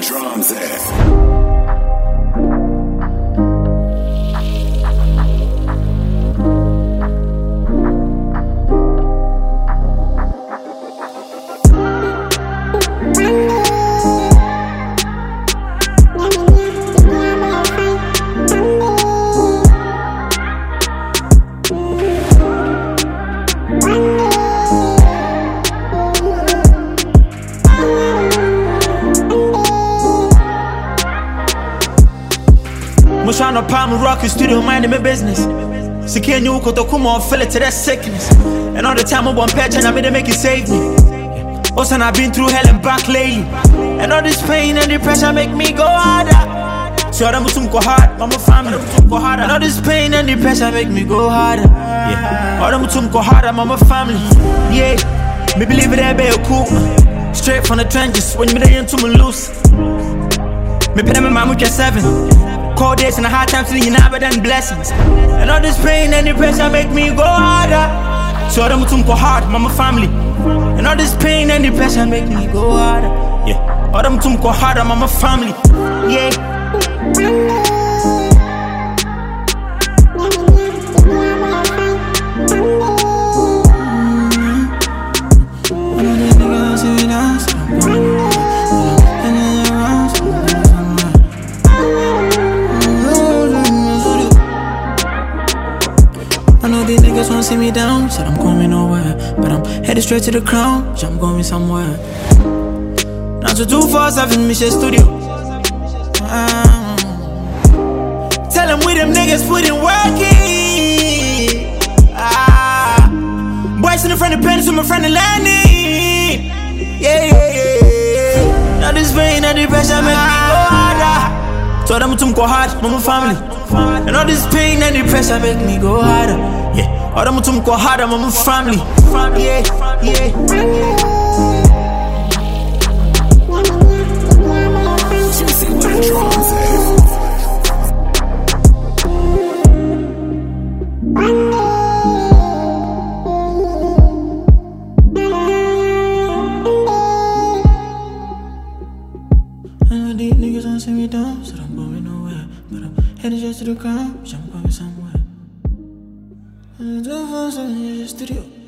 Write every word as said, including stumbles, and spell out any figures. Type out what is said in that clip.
drums at? Trying to palm rock studio, minding my business. Secure new koto kuma, feel it to that sickness. And all the time I want patch and I made it make it save me. Also, I've been through hell and back lately. And all this pain and depression make me go harder. So I'm go hard, mama family. And all this pain and depression make me go harder. Yeah. All them go harder, mama family. Yeah. Me believe it, I be cool. Straight from the trenches, when you be there into me loose. Me pay them my mama seven. Cold days and a hard time feeling you better than blessings. And all this pain and depression make me go harder. So them go hard, mama family. And all this pain and depression make me go harder. Yeah. All them go harder, mama family. Yeah. These niggas won't see me down, said I'm going nowhere. But I'm headed straight to the crown, yeah, I'm going somewhere. Now to two four seven Mission Studio. um, Tell them we them niggas put in work in. ah, Boys in the front of pen, so my friend of landing. Yeah, yeah, yeah. Now this pain and depression make me go harder. So them to go hard, mama family. And all this pain and depression make me go harder. Yeah, all them to go harder, mama family. Yeah, yeah. See where the drums at. I know these niggas won't see me down, so I'm going nowhere. But I'm headed just to the ground, I'm going somewhere. And the door was in the studio.